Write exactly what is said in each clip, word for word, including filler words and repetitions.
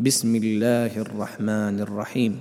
بسم الله الرحمن الرحيم.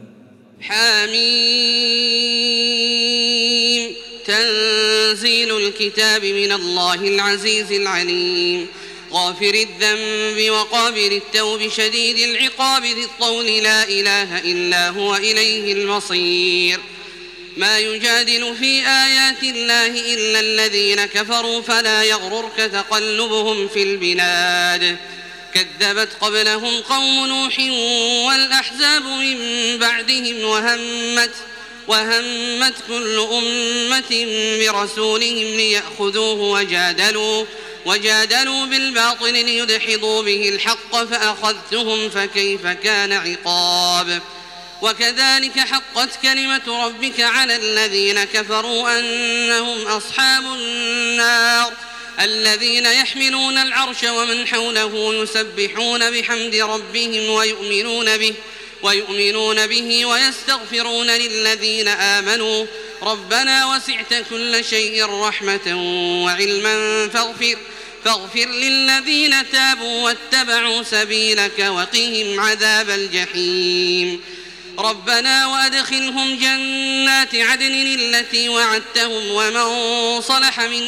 حميم. تنزيل الكتاب من الله العزيز العليم، غافر الذنب وقابل التوب شديد العقاب ذي الطول، لا إله إلا هو إليه المصير. ما يجادل في آيات الله إلا الذين كفروا، فلا يغررك تقلبهم في البلاد. كذبت قبلهم قوم نوح والأحزاب من بعدهم، وهمت وهمت كل أمة برسولهم ليأخذوه، وجادلوا وجادلوا بالباطل ليدحضوا به الحق، فأخذتهم فكيف كان عقاب. وكذلك حقت كلمة ربك على الذين كفروا أنهم أصحاب النار، الذين يحملون العرش ومن حوله يسبحون بحمد ربهم ويؤمنون به ويؤمنون به ويستغفرون للذين آمنوا ربنا وسعت كل شيء رحمة وعلما فاغفر فاغفر للذين تابوا واتبعوا سبيلك وقهم عذاب الجحيم. ربنا وأدخلهم جنات عدن التي وعدتهم ومن صلح من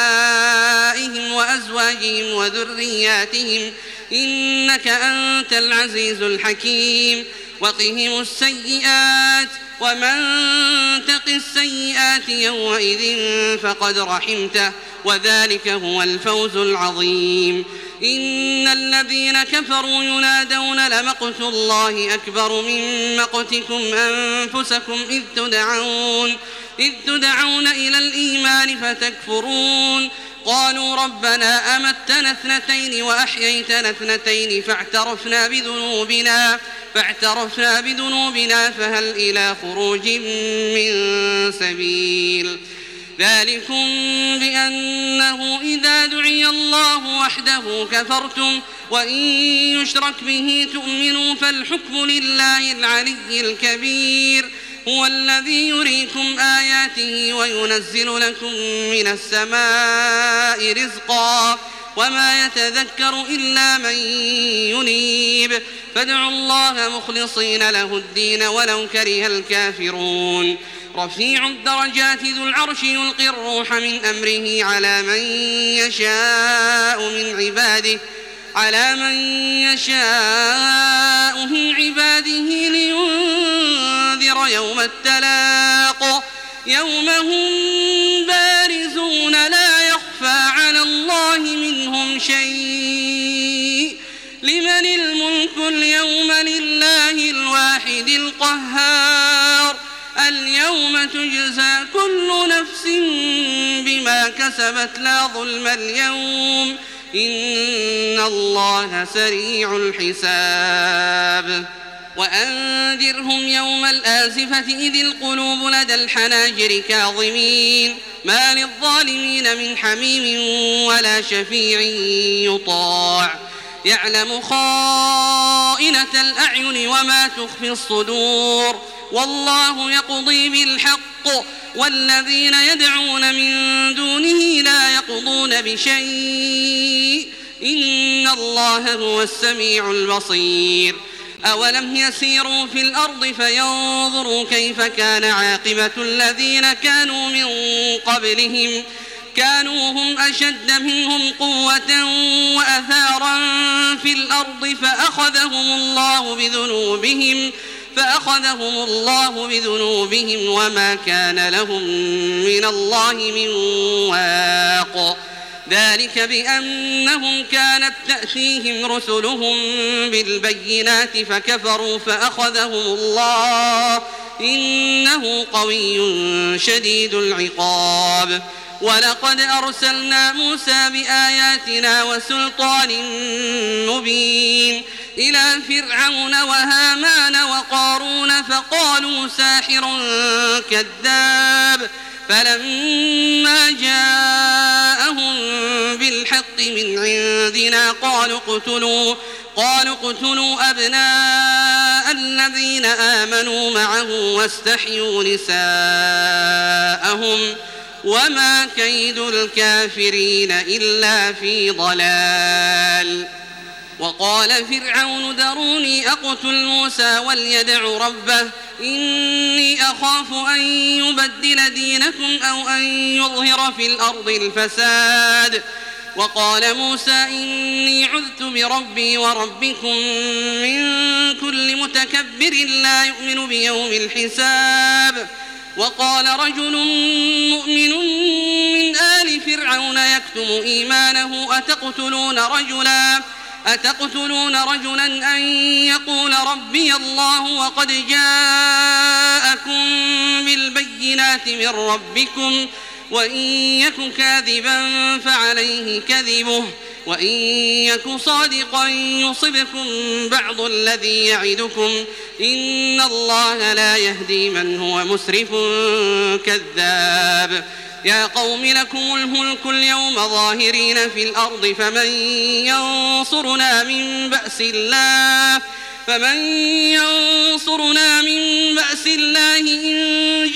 آبائهم وأزواجهم وذرياتهم إنك أنت العزيز الحكيم. وقهم السيئات ومن تق السيئات يومئذ فقد رحمته، وذلك هو الفوز العظيم. إن الذين كفروا ينادون لمقت الله أكبر من مقتكم أنفسكم إذ تدعون, إذ تدعون إلى الإيمان فتكفرون. قالوا ربنا أمتنا اثنتين وأحييتنا اثنتين فاعترفنا بذنوبنا فاعترفنا بذنوبنا فهل إلى خروج من سبيل. ذلكم بأنه إذا دعي الله وحده كفرتم وإن يشرك به تؤمنوا فالحكم لله العلي الكبير. هو الذي يريكم آياته وينزل لكم من السماء رزقا وما يتذكر إلا من ينيب. فادعوا الله مخلصين له الدين ولو كره الكافرون. رفيع الدرجات ذو العرش يلقي الروح من أمره على من يشاء من عباده على من يشاء من عباده لينذر يوم التلاق يوم هم بارزون لا يخفى على الله منهم شيء. لمن الملك اليوم لله الواحد القهار. اليوم تجزى كل نفس بما كسبت لا ظلم اليوم إن الله سريع الحساب. وأنذرهم يوم الآزفة إذ القلوب لدى الحناجر كاظمين ما للظالمين من حميم ولا شفيع يطاع. يعلم خائنة الأعين وما تخفي الصدور والله يقضي بالحق والذين يدعون من دونه لا يقضون بشيء إن الله هو السميع البصير. أولم يسيروا في الأرض فينظروا كيف كان عاقبة الذين كانوا من قبلهم كانوا هم أشد منهم قوة وأثارا في الأرض فأخذهم الله بذنوبهم فأخذهم الله بذنوبهم وما كان لهم من الله من واق. ذلك بأنهم كانت تأتيهم رسلهم بالبينات فكفروا فأخذهم الله إنه قوي شديد العقاب. ولقد أرسلنا موسى بآياتنا وسلطان مبين إلى فرعون وهامان وقارون فقالوا ساحر كذاب. فلما جاءهم بالحق من عندنا قالوا اقتلوا قالوا اقتلوا أبناء الذين آمنوا معه واستحيوا نساءهم وما كيد الكافرين إلا في ضلال. وقال فرعون ذروني أقتل موسى وليدع ربه إني أخاف أن يبدل دينكم أو أن يظهر في الأرض الفساد. وقال موسى إني عذت بربي وربكم من كل متكبر لا يؤمن بيوم الحساب. وقال رجل مؤمن من آل فرعون يكتم إيمانه أتقتلون رجلا أتقتلون رجلا أن يقول ربي الله وقد جاءكم بالبينات من ربكم وإن يك كاذبا فعليه كذبه وإن يك صادقا يصبكم بعض الذي يعدكم إن الله لا يهدي من هو مسرف كذاب. يا قوم لكم الملك اليوم ظاهرين في الأرض فمن ينصرنا من بأس الله فمن ينصرنا من بأس الله إن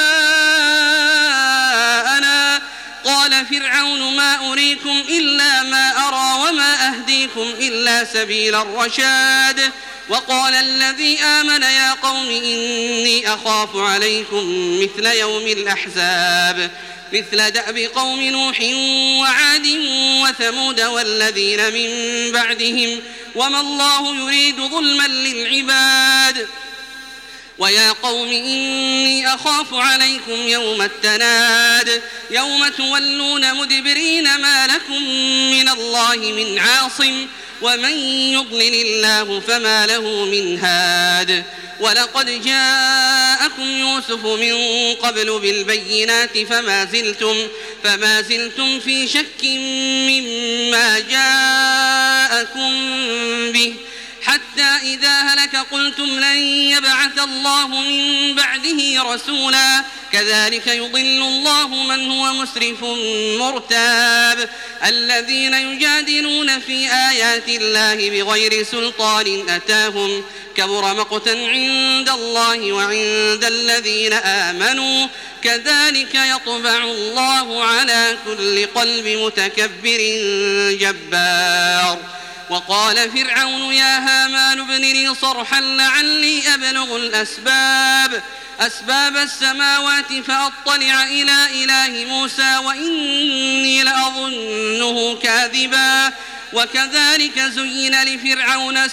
جاءنا. قال فرعون ما أريكم إلا ما أرى وما أهديكم إلا سبيل الرشاد. وقال الذي آمن يا قوم إني أخاف عليكم مثل يوم الأحزاب مثل دأب قوم نوح وعاد وثمود والذين من بعدهم وما الله يريد ظلما للعباد. ويا قوم إني أخاف عليكم يوم التناد يوم تولون مدبرين ما لكم من الله من عاصم ومن يضلل الله فما له من هاد. ولقد جاءكم يوسف من قبل بالبينات فما زلتم, فما زلتم في شك مما جاءكم به حتى إذا هلك قلتم لن يبعث الله من بعده رسولا كذلك يضل الله من هو مسرف مرتاب. الذين يجادلون في آيات الله بغير سلطان أتاهم كبر مقتا عند الله وعند الذين آمنوا كذلك يطبع الله على كل قلب متكبر جبار. وقال فرعون يا هامان ابن لي صرحا لعلي أبلغ الأسباب أسباب السماوات فأطلع إلى إله موسى وإني لأظنه كاذبا. وكذلك زين لفرعون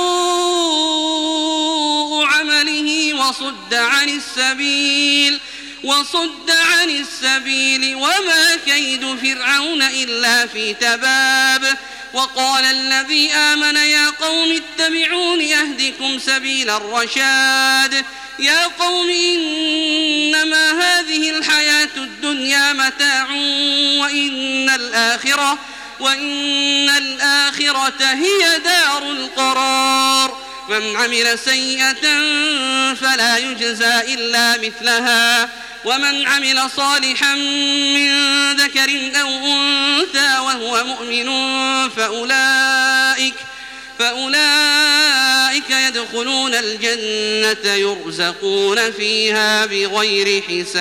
سوء عمله وصد عن السبيل وصد عن السبيل وما كيد فرعون إلا في تباب. وقال الذي آمن يا قوم اتبعون يهدكم سبيل الرشاد. يا قوم إنما هذه الحياة الدنيا متاع وإن الآخرة, وإن الآخرة هي دار القرار. من عمل سيئة فلا يجزى إلا مثلها ومن عمل صالحا من ذكر أو أنثى وهو مؤمن فأولئك, فأولئك يدخلون الجنة يرزقون فيها بغير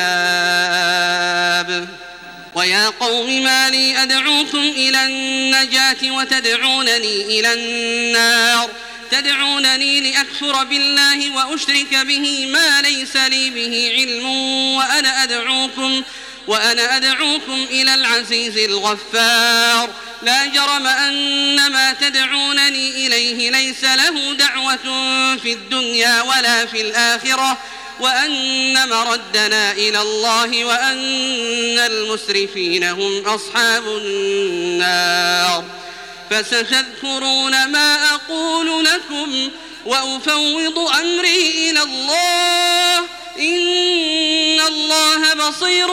حساب. ويا قوم ما لي أدعوكم إلى النجاة وتدعونني إلى النار تدعونني لأكفر بالله وأشرك به ما ليس لي به علم وأنا أدعوكم, وأنا أدعوكم إلى العزيز الغفار. لا جرم أن ما تدعونني إليه ليس له دعوة في الدنيا ولا في الآخرة وأن مردنا إلى الله وأن المسرفين هم أصحاب النار. فستذكرون ما أقول لكم وأفوض أمري إلى الله إن الله بصير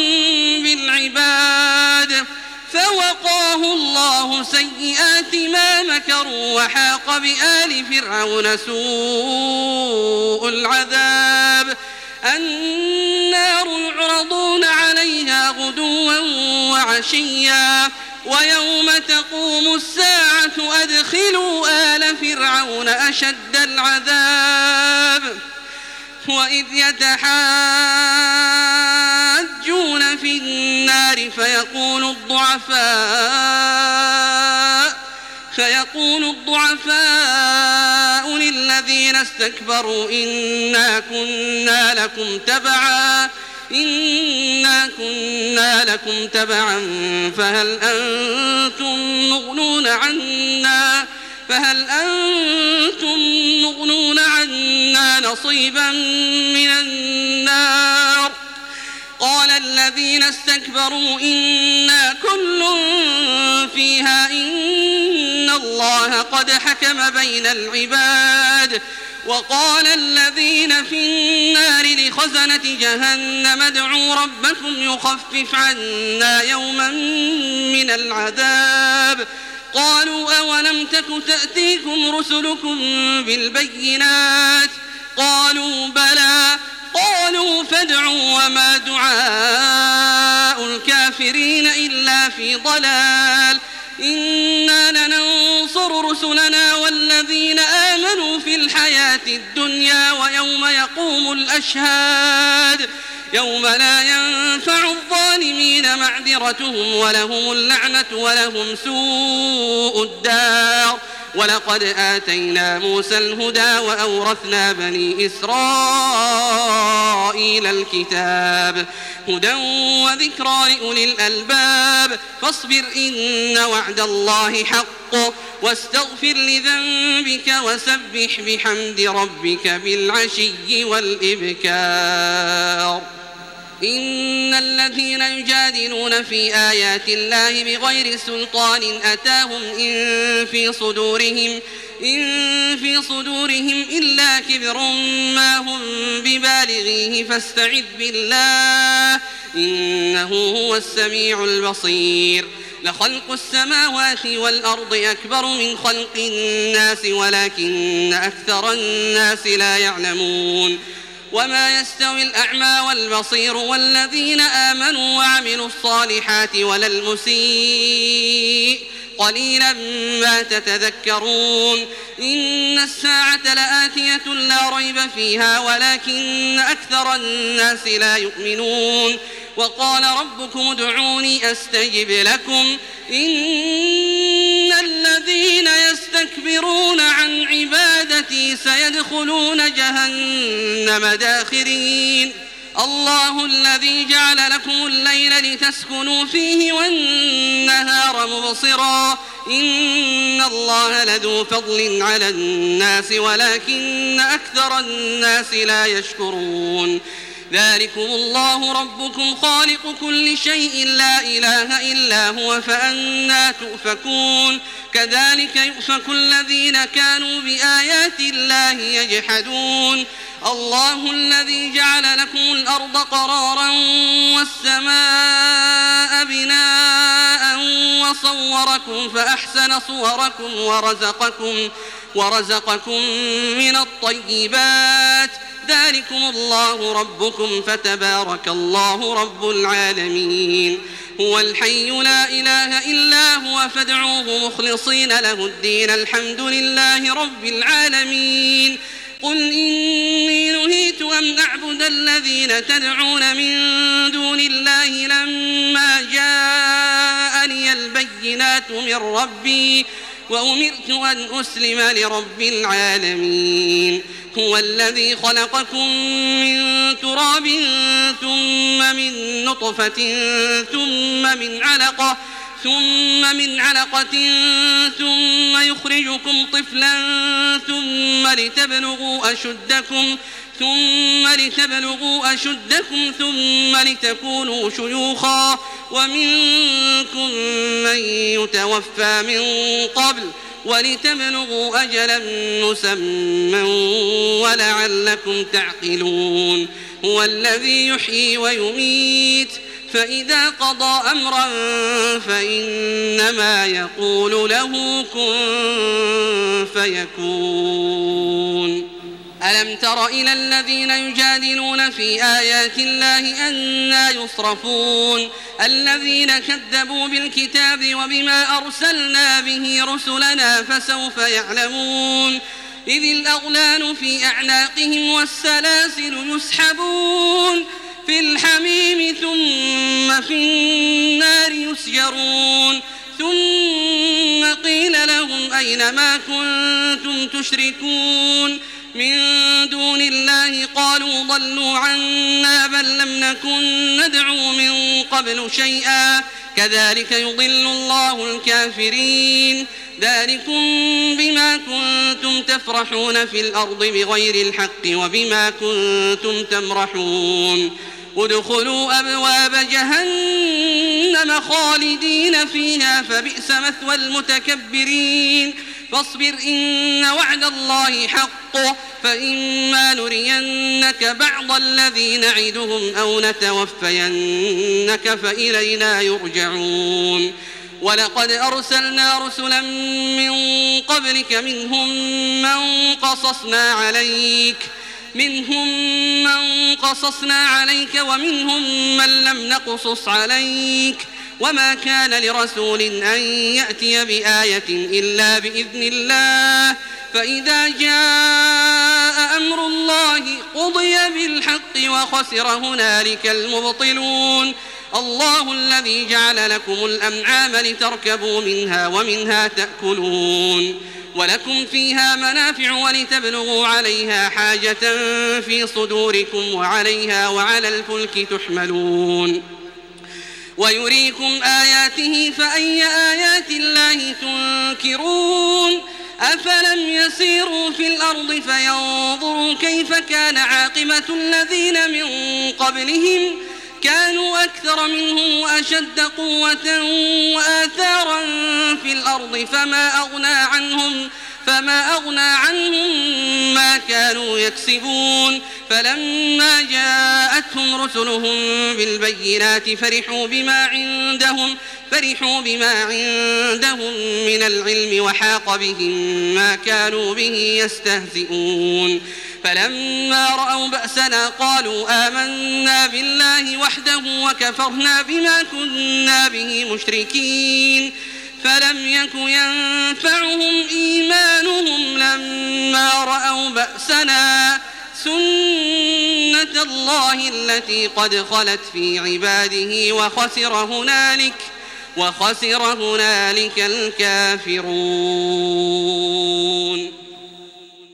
بالعباد. فوقاه الله سيئات ما مكروا وحاق بآل فرعون سوء العذاب. النار يعرضون عليها غدوا وعشيا ويوم تقوم الساعة أدخلوا آل فرعون أشد العذاب. وإذ يتحاجون في النار فيقول الضعفاء فيقول الضعفاء للذين استكبروا إنا كنا لكم تبعا إنا كنا لكم تبعا فهل أنتم مغنون عنا فهل أنتم مغنون عنا نصيبا من النار قال الذين استكبروا إنا كل فيها إن الله قد حكم بين العباد وقال الذين في النار لخزنة جهنم ادعوا ربكم يخفف عنا يوما من العذاب قالوا أولم تك تأتيكم رسلكم بالبينات قالوا بلى قالوا فادعوا وما دعاء الكافرين إلا في ضلال إنا لننصر رسلنا والذين آمنوا في الحياة الدنيا ويوم يقوم الأشهاد يوم لا ينفع الظالمين معذرتهم ولهم اللعنة ولهم سوء الدار ولقد آتينا موسى الهدى وأورثنا بني إسرائيل الكتاب هدى وذكرى لأولي الألباب فاصبر إن وعد الله حق واستغفر لذنبك وسبح بحمد ربك بالعشي والإبكار إن الذين يجادلون في آيات الله بغير سلطان أتاهم إن في صدورهم إن في صدورهم إلا كبر ما هم ببالغيه فاستعذ بالله إنه هو السميع البصير لخلق السماوات والأرض أكبر من خلق الناس ولكن أكثر الناس لا يعلمون وما يستوي الأعمى والبصير والذين آمنوا وعملوا الصالحات ولا المسيء قليلا ما تتذكرون إن الساعة لآتية لا ريب فيها ولكن أكثر الناس لا يؤمنون وقال ربكم ادعوني أستجب لكم إن الذين يستكبرون عن عبادتي سيدخلون جهنم داخرين الله الذي جعل لكم الليل لتسكنوا فيه والنهار مبصرا إن الله لذو فضل على الناس ولكن أكثر الناس لا يشكرون ذلكم الله ربكم خالق كل شيء لا إله إلا هو فأنى تؤفكون كذلك يؤفك الذين كانوا بآيات الله يجحدون الله الذي جعل لكم الأرض قرارا والسماء بناء وصوركم فأحسن صوركم ورزقكم, ورزقكم من الطيبات ذلكم الله ربكم فتبارك الله رب العالمين هو الحي لا إله إلا هو فادعوه مخلصين له الدين الحمد لله رب العالمين قل إني نهيت أن أعبد الذين تدعون من دون الله لما جاءني البينات من ربي وأمرت أن أسلم لرب العالمين هو الذي خلقكم من تراب ثم من نطفة ثم من علقة ثم من علقة ثم يخرجكم طفلا ثم لتبلغوا أشدكم ثم لتبلغوا أشدكم ثم لتكونوا شيوخا ومنكم من يتوفى من قبل ولتبلغوا أجلا مسمى ولعلكم تعقلون هو الذي يحيي ويميت فإذا قضى أمرا فإنما يقول له كن فيكون ألم تر إلى الذين يجادلون في آيات الله أنى يصرفون الذين كذبوا بالكتاب وبما أرسلنا به رسلنا فسوف يعلمون إذ الأغلال في أعناقهم والسلاسل يسحبون في الحميم ثم في النار يسجرون ثم قيل لهم أين ما كنتم تشركون من دون الله قالوا ضلوا عنا بل لم نكن ندعو من قبل شيئا كذلك يضل الله الكافرين ذلكم بما كنتم تفرحون في الأرض بغير الحق وبما كنتم تمرحون ادخلوا أبواب جهنم خالدين فيها فبئس مثوى المتكبرين فاصبر إن وعد الله حق فإما نرينك بعض الذي نعدهم أو نتوفينك فإلينا يرجعون ولقد أرسلنا رسلا من قبلك منهم من قصصنا عليك منهم من قصصنا عليك ومنهم من لم نقصص عليك وما كان لرسول أن يأتي بآية إلا بإذن الله فإذا جاء أمر الله قضي بالحق وخسر هنالك المبطلون الله الذي جعل لكم الأنعام لتركبوا منها ومنها تأكلون ولكم فيها منافع ولتبلغوا عليها حاجة في صدوركم وعليها وعلى الفلك تحملون ويريكم آياته فأي آيات الله تنكرون أفلم يسيروا في الأرض فينظروا كيف كان عاقبة الذين من قبلهم كانوا أكثر منهم وأشد قوة وآثارا في الأرض فما أغنى عنهم فما أغنى عنهم ما كانوا يكسبون فلما جاءتهم رسلهم بالبينات فرحوا بما عندهم فرحوا بما عندهم من العلم وحاق بهم ما كانوا به يستهزئون فلما رأوا بأسنا قالوا آمنا بالله وحده وكفرنا بما كنا به مشركين فلم يك ينفعهم إيمانهم لما رأوا بأسنا سنة الله التي قد خلت في عباده وخسر هنالك وخسر هنالك الكافرون.